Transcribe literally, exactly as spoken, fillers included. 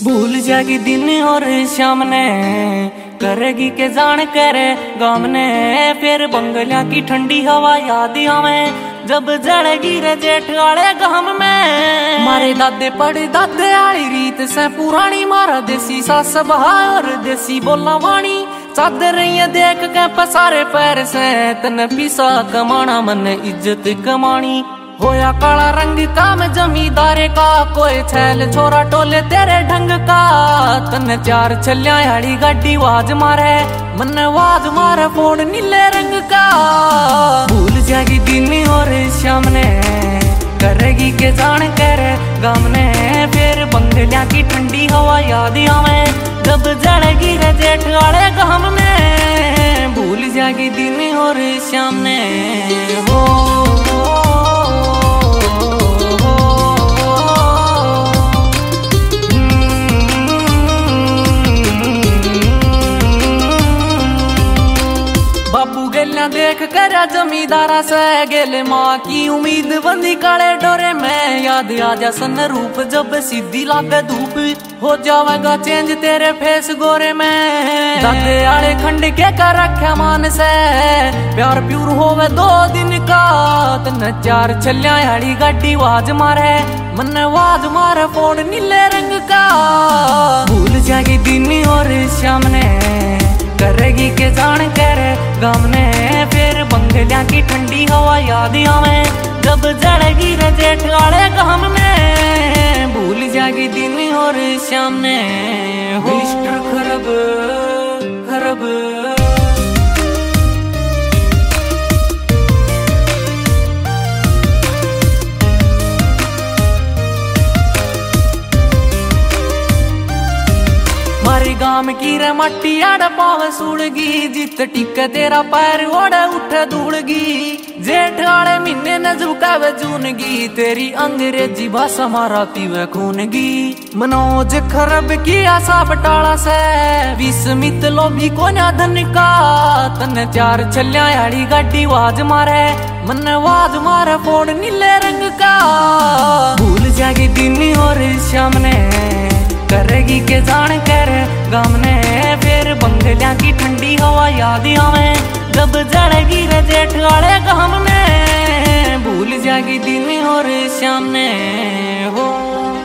भूल जाएगी दिन और शाम ने, करेगी के जान करे गाम ने। फिर बंगलिया की ठंडी हवा याद आवे, जब जड़ेगी रे जेठ वाले गाम में। मारे दादे पड़े दादे आली रीत से पुरानी, मारा देसी सास बहा और देसी बोला वाणी। चादर ये देख के पसारे पैर से, तन पिसा कमाना मन इज्जत कमानी। होया काला रंग का मैं जमींदारे का, कोई छैल छोरा टोले तेरे ढंग का। तन चार छलिया हड़ी गाड़ी वाज मारे, मन वाज मारे फोन नीले रंग का। भूल जाएगी दिन और शाम ने, करेगी के जान करे गम ने। फिर बंगलिया की ठंडी हवा याद आवे, जब जड़ेगी रे जेठ वाले गम में। भूल जाएगी दिन और शाम ने हो। बापू गेलिया देख कर जमींदारा से, गेले माँ की उम्मीद बंदी काले डोरे में। याद आजा सन रूप जब सीधी लागे धूप, हो जावेगा चेंज तेरे फेस गोरे में। दादे आले खंड के कर रखे मान से, प्यार प्यूर होवे दो दिन का। तन चार छलिया हड़ी गाड़ी वाज मारे, मन वाज मारे फोन नीले रंग का। भूल जाएगी दिन और शाम ने, करेगी के जान करे गम ने। फिर बंगलिया की ठंडी हवा याद आवे, जब जड़ेगी रे जेठ वाले गम में। भूल जाएगी दिन और शाम ने हो। मिस्टर खरब खरब मारी गाम की रे मट्टी आड़ पाव सुड़गी, जित टिके तेरा पैर ओढ़े उठे धूड़गी। जेठ वाले महीने न झुकावे जूनगी, तेरी अंग्रेजी भाषा मारा पीवे खूनगी। मनोज खरब की आशा बटाला से, विस्मित लोभी को ना धन का। तन चार छलिया हड़ी गाड़ी वाज मारे, मन वाज मारे फोन नीले रंग का। भूल जाएगी दिन और शाम ने, करेगी के जान करे गम ने। फिर बंगलिया की ठंडी हवा याद आवे, जब जड़ेगी रे जेठ वाले गम में। भूल जाएगी दिन और शाम ने हो।